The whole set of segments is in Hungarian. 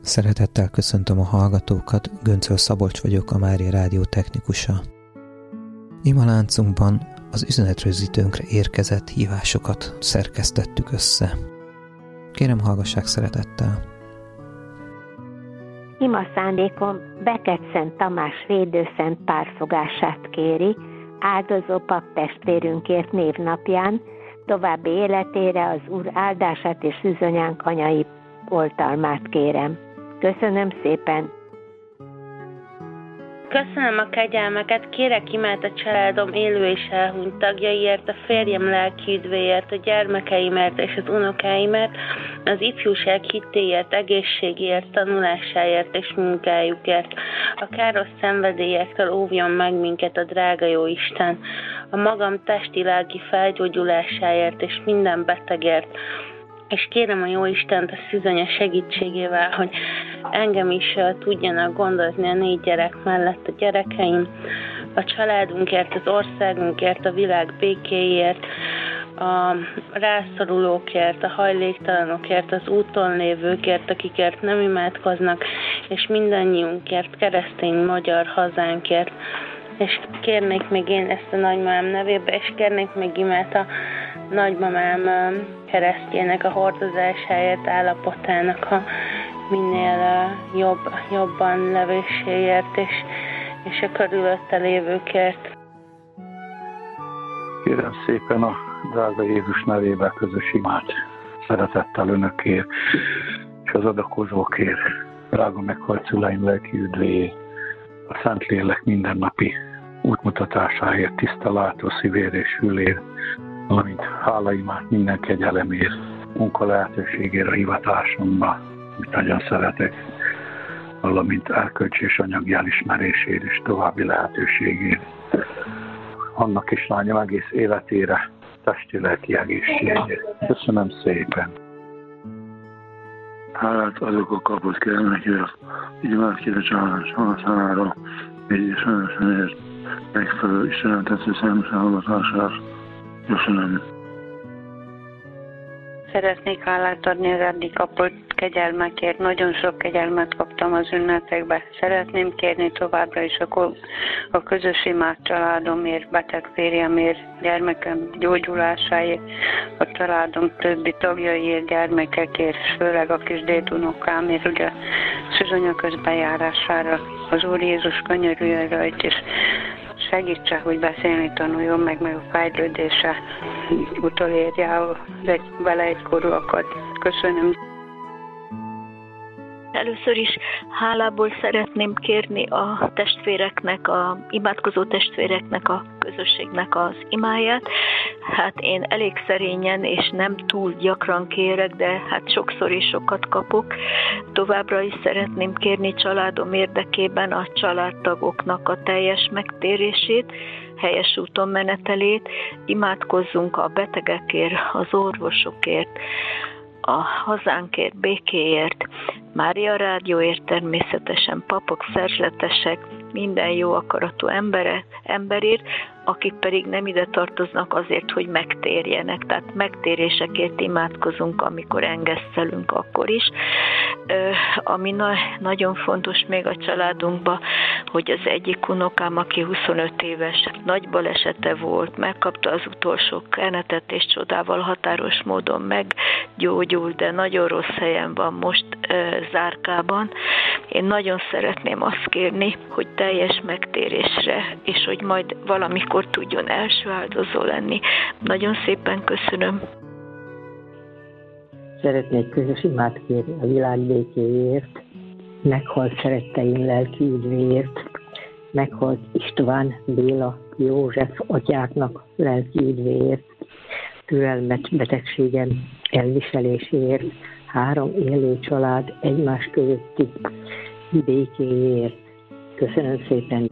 Szeretettel köszöntöm a hallgatókat, Göncöl Szabolcs vagyok, a Mária Rádió technikusa. Ima láncunkban az üzenetrögzítőnkre érkezett hívásokat szerkesztettük össze. Kérem, hallgassák szeretettel! Ima szándékom Beketszent Tamás védőszent párfogását kéri, áldozó paptestvérünkért névnapján, további életére az Úr áldását és szűzanyánk anyai oltalmát kérem. Köszönöm szépen! Köszönöm a kegyelmeket, kérek imát a családom élő és elhunyt tagjaiért, a férjem lelki üdvéért, a gyermekeimért és az unokáimért, az ifjúság hittéért, egészségért, tanulásáért és munkájukért. A káros szenvedélyektől óvjon meg minket a drága jó Isten, a magam testi-lelki felgyógyulásáért és minden betegért, és kérem a jó Istent a szűzanya segítségével, hogy engem is tudjanak gondozni a 4 gyerek mellett a gyerekeim, a családunkért, az országunkért, a világ békéért, a rászorulókért, a hajléktalanokért, az úton lévőkért, akikért nem imádkoznak, és mindannyiunkért, keresztény magyar hazánkért. És kérnék még én ezt a nagymamám nevébe, és kérnék még imát a nagymamám keresztjének a hordozásáért, állapotának a minél jobban levéséért, és a körülötte lévőkért. Kérem szépen a drága Jézus nevébe közös imát, szeretettel önökért, és az adakozókért, drága meghalt szüleim lelki üdvéjét, a Szentlélek mindennapi útmutatásáért, tiszta látó szívér és fülér, valamint hálaimát minden kegyelemért, munka lehetőségére a hivatásomba, amit nagyon szeretek, valamint erkölcsi és anyagi elismerésért és további lehetőségért. Annak is lányom egész életére, testi-lelki egészségért. Köszönöm szépen! Hálát adok a kapott kéremekért, így már kére családom számára, így is önösönért megfelelő Istenem tetsző szemszállgatását. Köszönöm. Szeretnék hálát adni az eddig kapott kegyelmekért. Nagyon sok kegyelmet kaptam az ünnepekbe. Szeretném kérni továbbra is a közös imát családomért, beteg férjemért, gyermekem gyógyulásáért, a családom többi tagjaiért, gyermekekért, és főleg a kis dédunokámért, ugye szűzanya közbenjárására. Az Úr Jézus könyörüljön rajta, és segítse, hogy beszélni tanuljon meg a fejlődése utolérje vele egykorúakat. Köszönöm. Először is hálából szeretném kérni a testvéreknek, a imádkozó testvéreknek, a közösségnek az imáját. Hát én elég szerényen és nem túl gyakran kérek, de hát sokszor is sokat kapok. Továbbra is szeretném kérni családom érdekében a családtagoknak a teljes megtérését, helyes úton menetelét. Imádkozzunk a betegekért, az orvosokért, a hazánkért, békéért, Mária Rádióért természetesen, papok, szerzetesek, minden jó akaratú emberért, akik pedig nem ide tartoznak azért, hogy megtérjenek. Tehát megtérésekért imádkozunk, amikor engesztelünk, akkor is. Ami nagyon fontos még a családunkban, hogy az egyik unokám, aki 25 éves, nagy balesete volt, megkapta az utolsó kenetet, és csodával határos módon meggyógyult, de nagyon rossz helyen van most Zárkában. Én nagyon szeretném azt kérni, hogy teljes megtérésre, és hogy majd valamikor tudjon első áldozó lenni. Nagyon szépen köszönöm. Szeretnék közös imát kérni a világ békéért, meghalt szeretteim lelki üdvéért, meghalt István, Béla, József atyáknak lelki üdvéért, türelmet betegségem elviseléséért, 3 élő család egymás közötti békéért. Köszönöm szépen!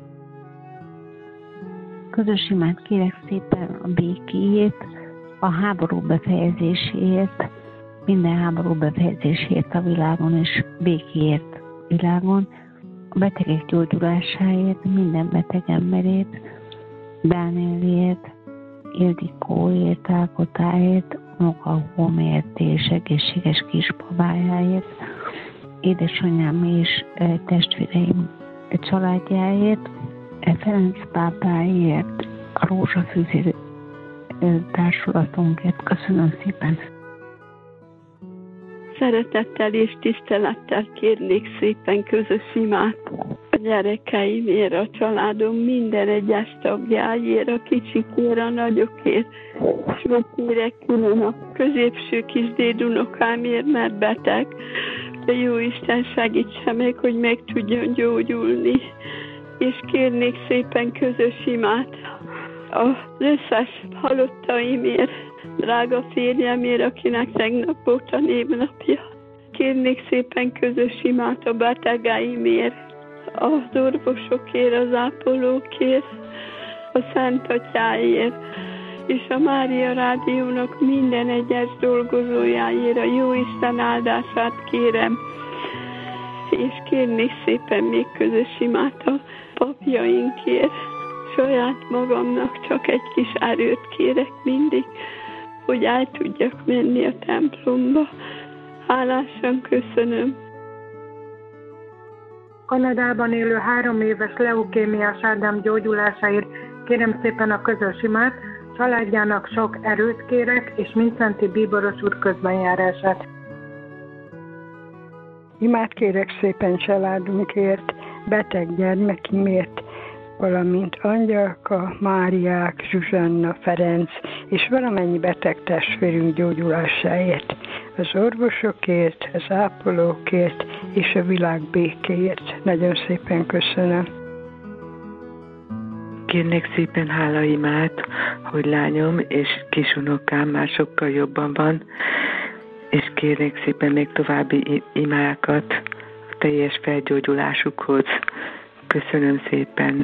Közös imát kérek szépen a békéért, a háború befejezéséért, minden háború befejezéséért a világon, és békéért világon, a betegek gyógyulásáért, minden beteg emberért, Dánielért, Ildikóért, Ágotáért, unokahúgomért és egészséges kisbabájáért, édesanyám és testvéreim családjáért, Ferenc pápáért, a Rózsafűző társulatunkért. Köszönöm szépen! Szeretettel és tisztelettel kérnék szépen közös imát a gyerekeimért, a családom minden egyes tagjáért, a kicsikért, a nagyokért, és most kérek külön a középső kis dédunokámért, mert beteg. De jó Isten segítse meg, hogy meg tudjon gyógyulni. És kérnék szépen közös imát az összes halottaimért, drága férjemért, akinek tegnap volt a névnapja. Kérnék szépen közös imát a betegeimért, az orvosokért, az ápolókért, a Szent Atyáért, és a Mária Rádiónak minden egyes dolgozójáért a Jóisten áldását kérem. És kérnék szépen még közös imát a papjainkért. Saját magamnak csak egy kis erőt kérek mindig, hogy el tudjak menni a templomba. Hálásan köszönöm. Kanadában élő 3 éves leukémiás Ádám gyógyulásáért kérem szépen a közös imát, családjának sok erőt kérek, és Mindszenti Bíboros úr közbenjárását. Imát kérek szépen családunkért, beteg gyermekimért, valamint Angyalka, Máriák, Zsuzsanna, Ferenc és valamennyi beteg testvérünk gyógyulásáért, az orvosokért, az ápolókért és a világ békéért. Nagyon szépen köszönöm. Kérnék szépen hálaimát, hogy lányom és kisunokám már sokkal jobban van, és kérnék szépen még további imákat a teljes felgyógyulásukhoz. Köszönöm szépen.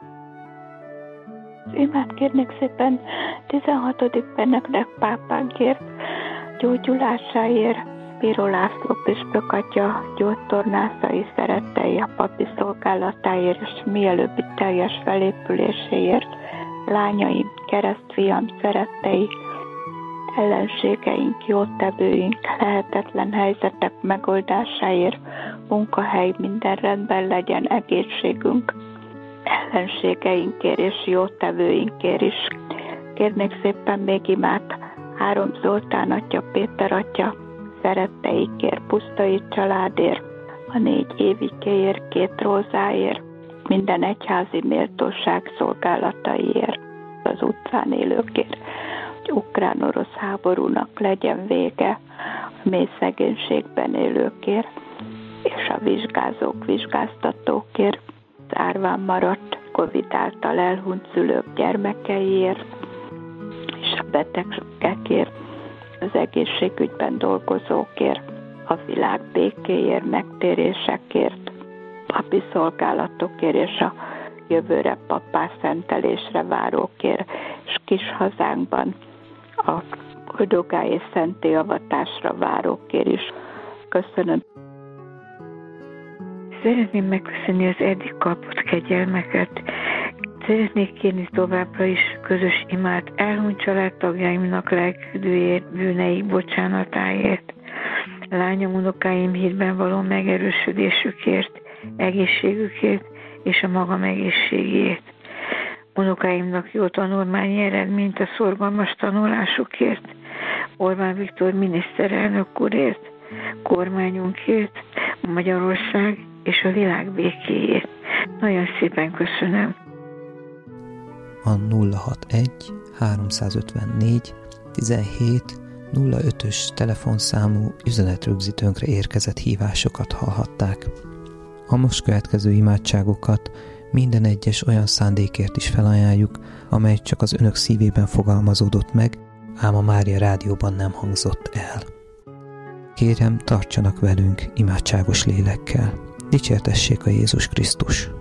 Imát kérnék szépen 16. Benedek pápánkért, gyógyulásáért, Bíró László püspök atya gyógytornászai szerettei a papi szolgálatáért és mielőbbi teljes felépüléséért, lányaim, keresztfiam szerettei, ellenségeink, jótevőink, lehetetlen helyzetek megoldásáért, munkahely minden rendben legyen, egészségünk, ellenségeinkért és jótevőinkért is. Kérnék szépen még imát Áron Zoltán atya, Péter atya, szeretteikért, Pusztai családért, a 4 Évikéért, 2 Rózáért, minden egyházi méltóság szolgálataiért, az utcán élőkért, hogy ukrán-orosz háborúnak legyen vége, a mély szegénységben élőkért, és a vizsgázók, vizsgáztatókért, az árván maradt Covid által elhunyt szülők gyermekeiért, és a betegekért, az egészségügyben dolgozókért, a világ békéért, megtérésekért, papi szolgálatokért és a jövőre pappá szentelésre várókért, és kis hazánkban a Kodogály és szenté avatásra várókért is. Köszönöm. Szeretném megköszönni az eddig kapott kegyelmeket. Szeretnék kérni továbbra is közös imát elhunyt családtagjaimnak lelküldőért, bűneik bocsánatáért, lányom, unokáim hitben való megerősödésükért, egészségükért és a magam egészségért. Unokáimnak jó tanulmányi eredményt a szorgalmas tanulásukért, Orbán Viktor miniszterelnök úrért, kormányunkért, Magyarország és a világ békéért. Nagyon szépen köszönöm. A 061 354 17 05-ös telefonszámú üzenetrögzítőnkre érkezett hívásokat hallhatták. A most következő imádságokat minden egyes olyan szándékért is felajánljuk, amely csak az önök szívében fogalmazódott meg, ám a Mária Rádióban nem hangzott el. Kérem, tartsanak velünk imádságos lélekkel. Dicsértessék a Jézus Krisztus!